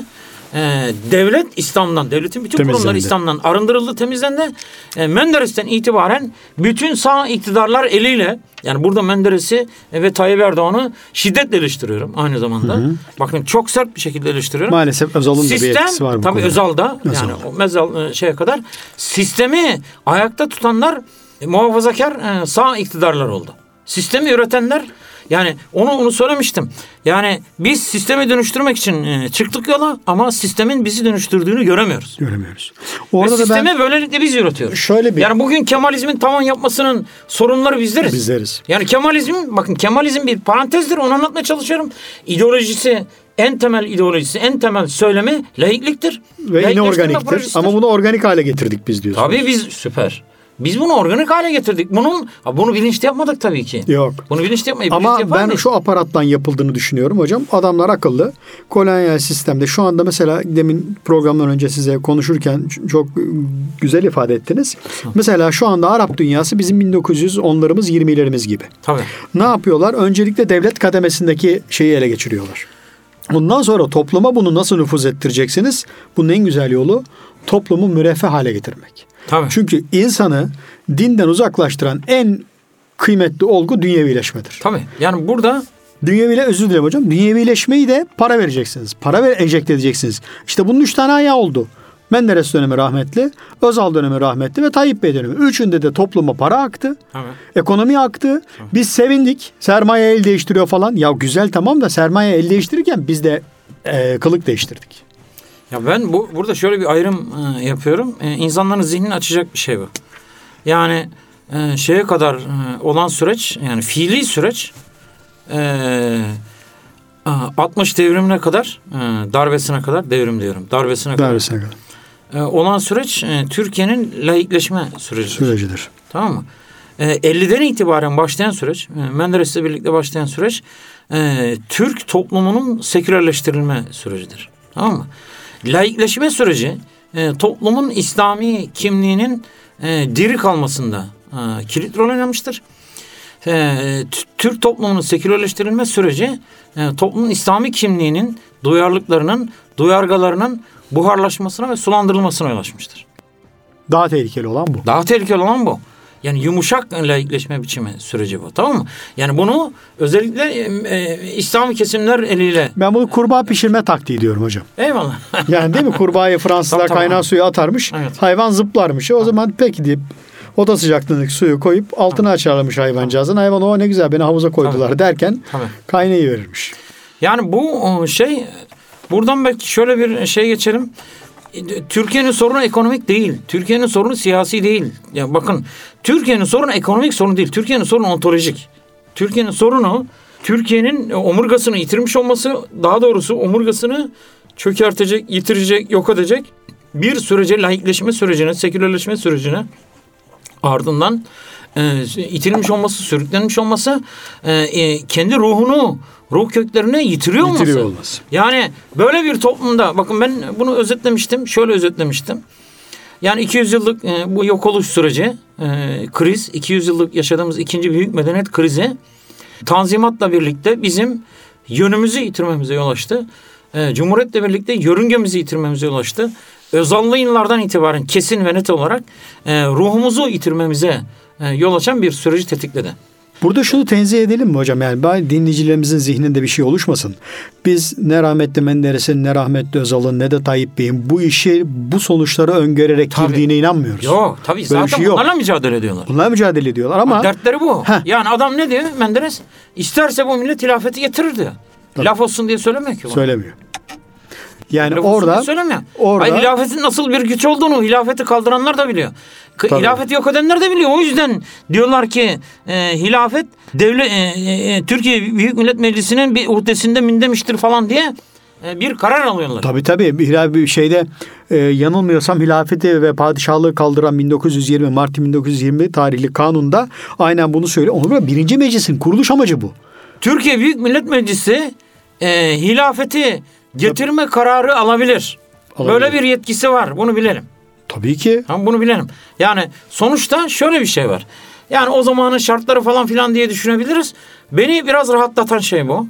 devlet İslam'dan, devletin bütün kurumları İslam'dan arındırıldı, temizlendi. Menderes'ten itibaren bütün sağ iktidarlar eliyle, yani burada Menderes'i ve Tayyip Erdoğan'ı şiddetle eleştiriyorum aynı zamanda. Bakın çok sert bir şekilde eleştiriyorum. Maalesef Özal'ın da bir etkisi var bu tabii konuda. Özal'da, yani o Mezal kadar sistemi ayakta tutanlar muhafazakar sağ iktidarlar oldu. Sistemi üretenler, yani onu söylemiştim. Yani biz sistemi dönüştürmek için çıktık yola ama sistemin bizi dönüştürdüğünü göremiyoruz. Orada ve sistemi böylelikle biz üretiyoruz. Yani bugün Kemalizmin tavan yapmasının sorunları bizleriz. Yani Kemalizm bir parantezdir, onu anlatmaya çalışıyorum. İdeolojisi, en temel ideolojisi, en temel söylemi laikliktir. Ve inorganiktir. Ama bunu organik hale getirdik biz diyorsunuz. Tabii biz süper. Biz bunu organik hale getirdik. Bunu bilinçli yapmadık tabii ki. Yok. Bunu bilinçli yapmayı. Ama ben şu aparattan yapıldığını düşünüyorum hocam. Adamlar akıllı. Kolonyal sistemde şu anda mesela demin programdan önce size konuşurken çok güzel ifade ettiniz. Mesela şu anda Arap dünyası bizim 1910'larımız 20'lerimiz gibi. Tabii. Ne yapıyorlar? Öncelikle devlet kademesindeki şeyi ele geçiriyorlar. Ondan sonra topluma bunu nasıl nüfuz ettireceksiniz? Bunun en güzel yolu toplumu müreffeh hale getirmek. Tabii. Çünkü insanı dinden uzaklaştıran en kıymetli olgu dünyevileşmedir. Tabii. Yani burada özür dilerim hocam. Dünyevileşmeyi de para vereceksiniz. Enjekte edeceksiniz. İşte bunun 3 tane ayağı oldu. Menderes dönemi rahmetli, Özal dönemi rahmetli ve Tayyip Bey dönemi. Üçünde de topluma para aktı. Tabii. Ekonomi aktı. Tabii. Biz sevindik. Sermaye el değiştiriyor falan. Ya güzel tamam da sermaye el değiştirirken biz de kılık değiştirdik. Ya ben burada şöyle bir ayrım yapıyorum. İnsanların zihnini açacak bir şey bu. Yani şeye kadar olan süreç, yani fiili süreç 60 devrimine kadar, darbesine kadar, darbesine kadar olan süreç Türkiye'nin laikleşme sürecidir. Tamam mı? 50'den itibaren başlayan süreç, Menderes'le birlikte başlayan süreç Türk toplumunun sekülerleştirilme sürecidir. Tamam mı? Laikleşme süreci toplumun İslami kimliğinin diri kalmasında kilit rol oynamıştır. Türk toplumunun sekülerleştirilme süreci toplumun İslami kimliğinin, duyarlılıklarının, duyargalarının buharlaşmasına ve sulandırılmasına yol açmıştır. Daha tehlikeli olan bu. Yani yumuşak laikleşme biçimi süreci bu, tamam mı? Yani bunu özellikle İslami kesimler eliyle... Ben bunu kurbağa pişirme taktiği diyorum hocam. Eyvallah. Yani değil mi? Kurbağayı Fransızlar kaynar suya atarmış. Evet. Hayvan zıplarmış. O zaman peki deyip oda sıcaklığındaki suyu koyup altına açarlamış hayvancağızın. Hayvan o ne güzel beni havuza koydular derken kaynayı verirmiş. Yani bu buradan belki şöyle bir geçelim. Türkiye'nin sorunu ekonomik değil. Türkiye'nin sorunu siyasi değil. Ya bakın, Türkiye'nin sorunu ekonomik sorun değil. Türkiye'nin sorunu ontolojik. Türkiye'nin sorunu Türkiye'nin omurgasını yitirmiş olması, daha doğrusu omurgasını çökertecek, yitirecek, yok edecek bir sürece, laikleşme sürecine, sekülerleşme sürecine, ardından itilmiş olması, sürüklenmiş olması, kendi ruhunu, ruh köklerini yitiriyor olması. Yani böyle bir toplumda, bakın ben bunu özetlemiştim, şöyle özetlemiştim. Yani 200 yıllık bu yok oluş süreci, kriz, 200 yıllık yaşadığımız ikinci büyük medeniyet krizi, Tanzimat'la birlikte bizim yönümüzü yitirmemize yol açtı. Cumhuriyet'le birlikte yörüngemizi yitirmemize yol açtı. Özallı yıllardan itibaren kesin ve net olarak ruhumuzu yitirmemize yol açan bir süreci tetikledi. Burada şunu tenzih edelim mi hocam? Yani dinleyicilerimizin zihninde bir şey oluşmasın. Biz ne rahmetli Menderes'in, ne rahmetli Özal'ın, ne de Tayyip Bey'in bu sonuçları öngörerek girdiğine inanmıyoruz. Yok tabii, böyle zaten şey bunlarla mücadele ediyorlar. Bunlarla mücadele ediyorlar ama dertleri bu. Yani adam ne diyor Menderes? İsterse bu millet hilafeti getirir diyor. Tabii. Laf olsun diye söylemiyor ki. Söylemiyor. Yani laf orada hayır, hilafetin nasıl bir güç olduğunu hilafeti kaldıranlar da biliyor. Hilafeti yok edenler de biliyor. O yüzden diyorlar ki hilafet Türkiye Büyük Millet Meclisi'nin bir uhdesinde mündemiştir falan diye bir karar alıyorlar. Tabii. Bir şeyde yanılmıyorsam hilafeti ve padişahlığı kaldıran Mart 1920 tarihli kanunda aynen bunu söylüyor. Onun birinci meclisin kuruluş amacı bu. Türkiye Büyük Millet Meclisi hilafeti getirme kararı alabilir. Böyle bir yetkisi var. Bunu bilelim. Tabii ki. Tamam, bunu bilelim. Yani sonuçta şöyle bir şey var. Yani o zamanın şartları falan filan diye düşünebiliriz. Beni biraz rahatlatan şey bu.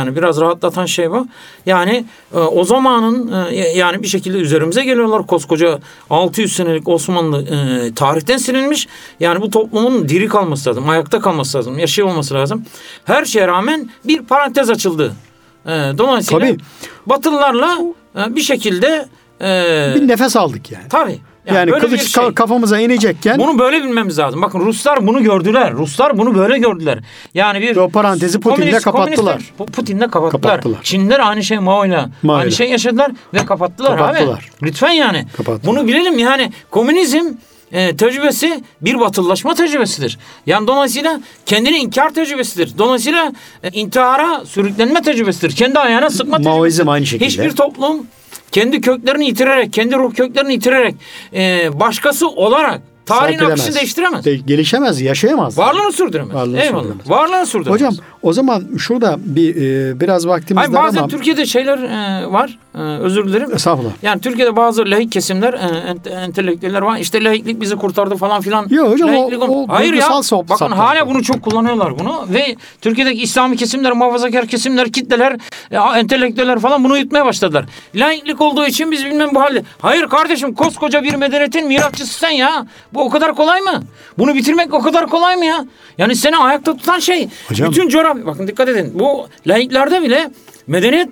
Yani o zamanın yani bir şekilde üzerimize geliyorlar. Koskoca 600 senelik Osmanlı tarihten silinmiş. Yani bu toplumun diri kalması lazım. Ayakta kalması lazım. Yaşıyor olması lazım. Her şeye rağmen bir parantez açıldı. Dolayısıyla tabii, Batılılarla bir şekilde bir nefes aldık yani. Tabii. Yani kılıç kafamıza inecekken. Bunu böyle bilmemiz lazım. Bakın Ruslar bunu gördüler. Ruslar bunu böyle gördüler. Yani bir o parantezi Putin'le kapattılar. Putin'le kapattılar. Çinliler aynı şey Mao'yla aynı şey yaşadılar ve kapattılar. Abi. Lütfen yani. Bunu bilelim yani. Komünizm tecrübesi bir batılılaşma tecrübesidir. Yani dolayısıyla kendini inkar tecrübesidir. Dolayısıyla intihara sürüklenme tecrübesidir. Kendi ayağına sıkma tecrübesidir. Maoizm aynı şekilde. Hiçbir toplum kendi köklerini yitirerek, kendi ruh köklerini yitirerek başkası olarak tarihin akışını değiştiremez. Gelişemez, yaşayamaz. Varlığını sürdüremez. Eyvallah. Varlığını sürdüremez. Hocam o zaman şurada biraz vaktimiz var ama. Bazen Türkiye'de şeyler var. Özür dilerim. Estağfurullah. Yani Türkiye'de bazı laik kesimler, entelektüeller var. İşte laiklik bizi kurtardı falan filan. Yok hocam hayır ya. Bakın hala bunu çok kullanıyorlar bunu. Ve Türkiye'deki İslami kesimler, muhafazakar kesimler, kitleler, entelektüeller falan bunu yutmaya başladılar. Laiklik olduğu için biz bilmem bu halde. Hayır kardeşim, koskoca bir medeniyetin mirasçısı sen ya. Bu o kadar kolay mı? Bunu bitirmek o kadar kolay mı ya? Yani seni ayakta tutan şey. Hocam, bütün coğrafya. Bakın dikkat edin. Bu laiklerde bile medeniyet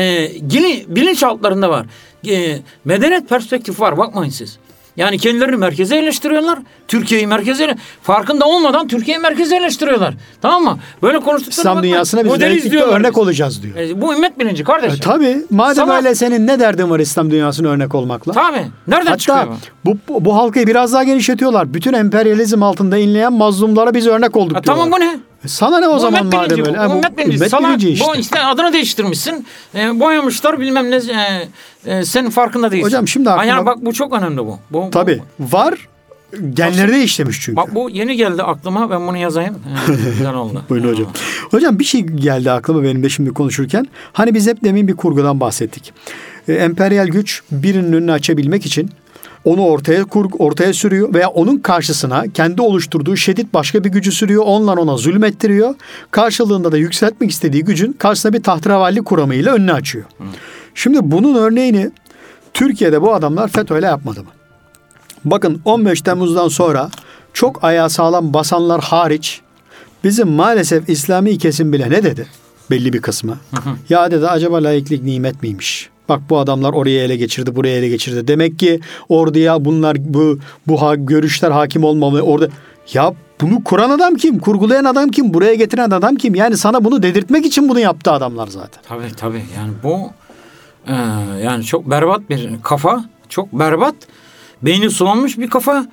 bilinçaltlarında var. Medeniyet perspektifi var. Bakmayın siz. Yani kendilerini merkeze yerleştiriyorlar. Türkiye'yi merkeze farkında olmadan Türkiye'yi merkeze yerleştiriyorlar. Tamam mı? Böyle konuştuklarına İslam dünyasına biz laiklikte örnek olacağız diyor. Bu ümmet bilinci kardeşim. Tabii. Madem öyle senin ne derdin var İslam dünyasına örnek olmakla? Tabii. Nereden çıkıyor bu? Bu halkayı biraz daha genişletiyorlar. Bütün emperyalizm altında inleyen mazlumlara biz örnek olduk diyorlar. Tamam bu ne? Sana ne o zaman madem öyle? Ümmet bilinci işte. Bu işte adını değiştirmişsin. Boyamışlar bilmem ne. Senin farkında değilsin. Hocam şimdi aklıma. Yani bak bu çok önemli bu. Tabii. Var. Genleri de işlemiş çünkü. Bak bu yeni geldi aklıma. Ben bunu yazayım. Güzel oldu. Buyurun hocam. Hocam bir şey geldi aklıma benim de şimdi konuşurken. Hani biz hep demin bir kurgudan bahsettik. Emperyal güç birinin önünü açabilmek için onu ortaya sürüyor veya onun karşısına kendi oluşturduğu şiddet başka bir gücü sürüyor. Ona zulmettiriyor. Karşılığında da yükseltmek istediği gücün karşısına bir tahterevalli kuramıyla önünü açıyor. Şimdi bunun örneğini Türkiye'de bu adamlar FETÖ'yle yapmadı mı? Bakın 15 Temmuz'dan sonra çok ayağı sağlam basanlar hariç bizim maalesef İslami kesim bile ne dedi? Belli bir kısmı. Ya dedi acaba laiklik nimet miymiş? Bak bu adamlar oraya ele geçirdi, buraya ele geçirdi. Demek ki orduya bunlar bu görüşler hakim olmamalı. Orada ya bunu kuran adam kim? Kurgulayan adam kim? Buraya getiren adam kim? Yani sana bunu dedirtmek için bunu yaptı adamlar zaten. Tabii. Yani bu yani çok berbat bir kafa. Çok berbat. Beyni sulanmış bir kafa.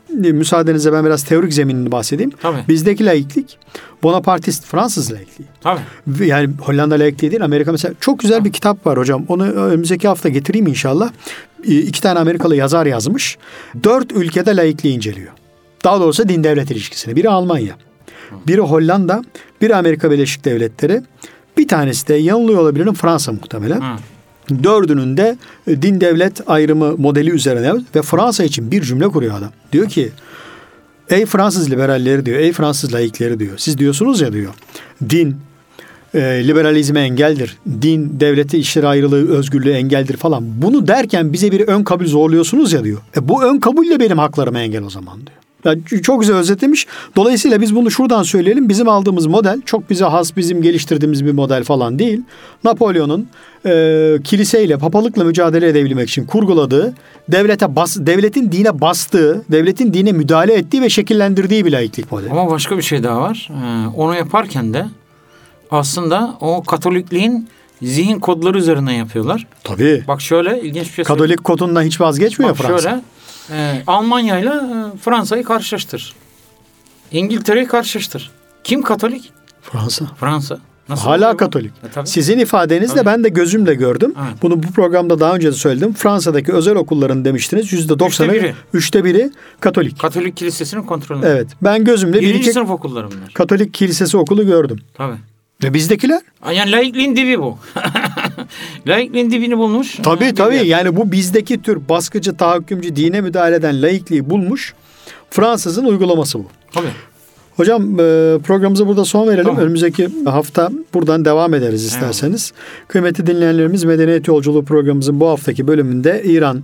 müsaadenizle ben biraz teorik zeminini bahsedeyim. Tabii. Bizdeki laiklik Bonapartist Fransız laikliği. Tabii. Yani Hollanda laikliği değil, Amerika mesela. Çok güzel bir kitap var hocam. Onu önümüzdeki hafta getireyim inşallah. 2 tane Amerikalı yazar yazmış. 4 ülkede laikliği inceliyor. Daha doğrusu din devlet ilişkisini. Biri Almanya, biri Hollanda, biri Amerika Birleşik Devletleri. Bir tanesi de yanılıyor olabilirim Fransa muhtemelen. Dördünün de din devlet ayrımı modeli üzerine ve Fransa için bir cümle kuruyor adam. Diyor ki ey Fransız liberalleri diyor, ey Fransız laikleri diyor. Siz diyorsunuz ya diyor, din liberalizme engeldir. Din devlete işler ayrılığı, özgürlüğü engeldir falan. Bunu derken bize bir ön kabul zorluyorsunuz ya diyor. Bu ön kabulle benim haklarıma engel o zaman diyor. Yani çok güzel özetlemiş. Dolayısıyla biz bunu şuradan söyleyelim. Bizim aldığımız model çok bize has, bizim geliştirdiğimiz bir model falan değil. Napolyon'un kiliseyle, papalıkla mücadele edebilmek için kurguladığı, devletin dine bastığı, devletin dine müdahale ettiği ve şekillendirdiği bir laiklik modeli. Ama başka bir şey daha var. Onu yaparken de aslında o Katolikliğin zihin kodları üzerinden yapıyorlar. Tabii. Bak şöyle ilginç bir şey Katolik söyleyeyim. kodundan hiç vazgeçmiyor Bak Fransa. Şöyle Almanya ile Fransa'yı karşılaştır. İngiltere'yi karşılaştır. Kim Katolik? Fransa. Nasıl hala Katolik. Sizin ifadenizle ben de gözümle gördüm. Evet. Bunu bu programda daha önce de söyledim. Fransa'daki özel okulların demiştiniz %90'ı, 1/3 Katolik. Katolik kilisesinin kontrolünde. Evet. Ben gözümle birinci sınıf okulları bunlar. Katolik kilisesi okulu gördüm. Tabii. Ve bizdekiler? Yani laikliğin dibi bu. Laikliğin dibini bulmuş. Tabii. Yani bu bizdeki tür baskıcı, tahakkümcü, dine müdahale eden laikliği bulmuş. Fransız'ın uygulaması bu. Tabii. Hocam programımıza burada son verelim. Tamam. Önümüzdeki hafta buradan devam ederiz isterseniz. Evet. Kıymetli dinleyenlerimiz, Medeniyet Yolculuğu programımızın bu haftaki bölümünde İran,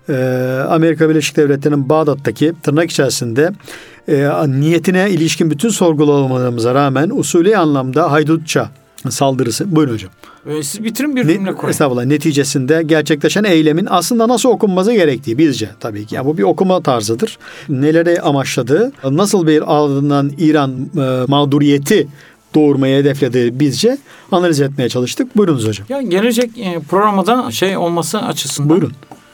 Amerika Birleşik Devletleri'nin Bağdat'taki tırnak içerisinde niyetine ilişkin bütün sorgulamalarımıza rağmen usulü anlamda haydutça saldırısı. Buyurun hocam. Siz bitirin bir cümle kurun. Estağfurullah. Neticesinde gerçekleşen eylemin aslında nasıl okunması gerektiği bizce tabii ki. Yani bu bir okuma tarzıdır. Neleri amaçladığı, nasıl bir ardından İran mağduriyeti doğurmayı hedeflediği bizce analiz etmeye çalıştık. Buyurunuz hocam. Ya gelecek programda olması açısından. Buyurun.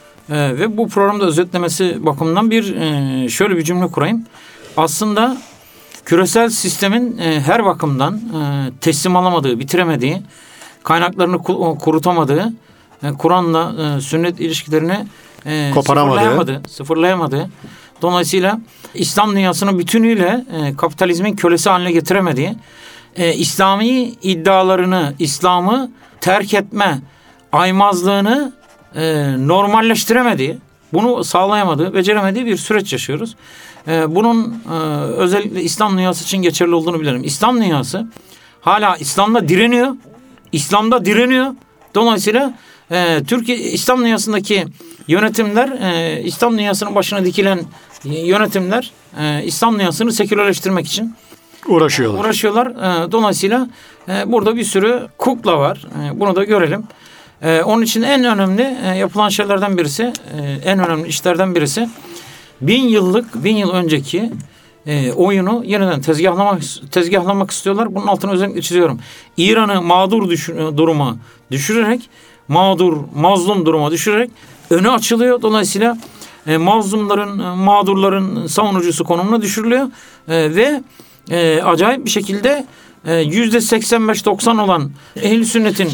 Ve bu programda özetlemesi bakımından şöyle bir cümle kurayım. Aslında küresel sistemin her bakımdan teslim alamadığı, bitiremediği, kaynaklarını kurutamadığı, Kur'an'la sünnet ilişkilerini sıfırlayamadığı, dolayısıyla İslam dünyasının bütünüyle kapitalizmin kölesi haline getiremediği, İslami iddialarını, İslam'ı terk etme aymazlığını normalleştiremediği, bunu sağlayamadığı, beceremediği bir süreç yaşıyoruz. Bunun özellikle İslam dünyası için geçerli olduğunu bilirim. İslam dünyası hala İslam'da direniyor. Dolayısıyla Türkiye İslam dünyasındaki yönetimler, İslam dünyasının başına dikilen yönetimler İslam dünyasını sekülerleştirmek için uğraşıyorlar. Dolayısıyla burada bir sürü kukla var. Bunu da görelim. Onun için en önemli yapılan şeylerden birisi, en önemli işlerden birisi 1000 yıl önceki oyunu yeniden tezgahlamak istiyorlar. Bunun altını özellikle çiziyorum. İran'ı duruma düşürerek, mazlum duruma düşürerek önü açılıyor. Dolayısıyla mağdurların savunucusu konumuna düşürülüyor. Ve acayip bir şekilde %85-90 olan Ehl-i Sünnet'in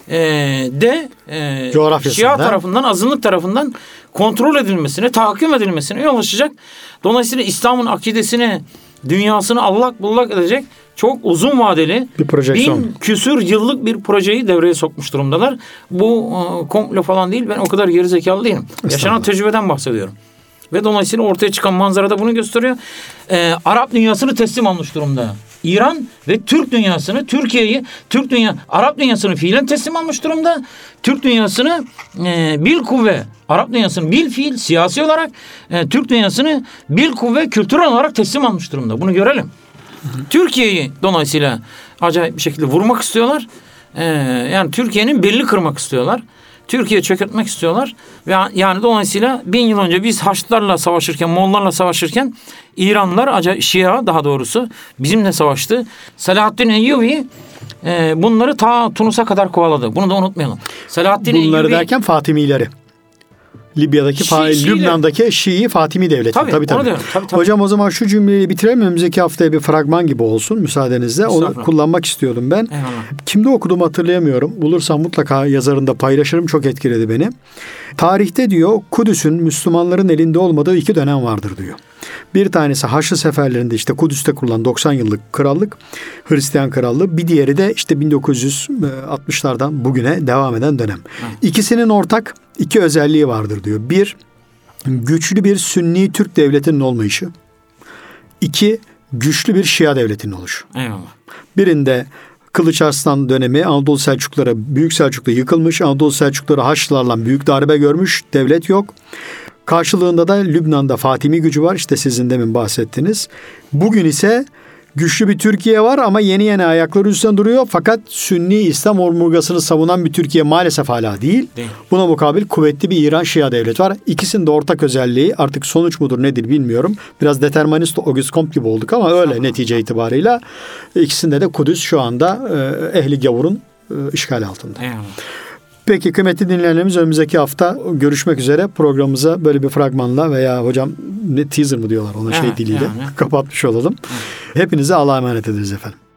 Şia tarafından, azınlık tarafından kontrol edilmesine, tahakküm edilmesine yol açacak. Dolayısıyla İslam'ın akidesini, dünyasını allak bullak edecek çok uzun vadeli, 1000 küsür yıllık bir projeyi devreye sokmuş durumdalar. Bu komplo falan değil. Ben o kadar gerizekalı değilim. Yaşanan tecrübeden bahsediyorum. Ve dolayısıyla ortaya çıkan manzara da bunu gösteriyor. Arap dünyasını teslim almış durumda İran ve Türk dünyasını, Arap dünyasını fiilen teslim almış durumda. Türk dünyasını bilkuvve, Arap dünyasını bilfiil, siyasi olarak, Türk dünyasını bilkuvve, kültürel olarak teslim almış durumda. Bunu görelim. Türkiye'yi dolayısıyla acayip bir şekilde vurmak istiyorlar. Yani Türkiye'nin belini kırmak istiyorlar. Türkiye'yi çökertmek istiyorlar. Ve yani dolayısıyla 1000 yıl önce biz Haçlılarla savaşırken, Moğollarla savaşırken İranlılar, Şia daha doğrusu bizimle savaştı. Selahaddin Eyyubi bunları ta Tunus'a kadar kovaladı. Bunu da unutmayalım. Bunları derken Fatimileri. Libya'daki, Lübnan'daki Şii Fatimi Devleti. Tabii. Tabii. Hocam o zaman şu cümleyi bitirelim. Önümüzdeki haftaya bir fragman gibi olsun müsaadenizle. Onu kullanmak istiyordum ben. Eyvallah. Kimde okudum hatırlayamıyorum. Bulursam mutlaka yazarında paylaşırım. Çok etkiledi beni. Tarihte diyor Kudüs'ün Müslümanların elinde olmadığı 2 dönem vardır diyor. Bir tanesi Haçlı seferlerinde işte Kudüs'te kurulan 90 yıllık krallık, Hristiyan krallığı. Bir diğeri de işte 1960'lardan bugüne devam eden dönem. İkisinin ortak 2 özelliği vardır diyor. 1, güçlü bir Sünni Türk devletinin olmayışı. 2, güçlü bir Şia devletinin oluşu. Eyvallah. Birinde Kılıç Arslan dönemi Anadolu Selçukluları, Büyük Selçuklu yıkılmış. Anadolu Selçukluları Haçlılarla büyük darbe görmüş. Devlet yok. Karşılığında da Lübnan'da Fatimi gücü var. İşte sizin demin bahsettiniz. Bugün ise güçlü bir Türkiye var ama yeni ayakları üstüne duruyor. Fakat Sünni İslam omurgasını savunan bir Türkiye maalesef hala değil. Buna mukabil kuvvetli bir İran Şia devleti var. İkisinin de ortak özelliği, artık sonuç mudur nedir bilmiyorum. Biraz determinist Auguste Comte gibi olduk ama öyle netice itibarıyla. İkisinde de Kudüs şu anda ehli gavurun işgal altında. Eyvallah. Peki kıymetli dinleyenlerimiz, önümüzdeki hafta görüşmek üzere. Programımıza böyle bir fragmanla veya hocam teaser mı diyorlar ona diliyle kapatmış olalım. Hepinize Allah'a emanet ederiz efendim.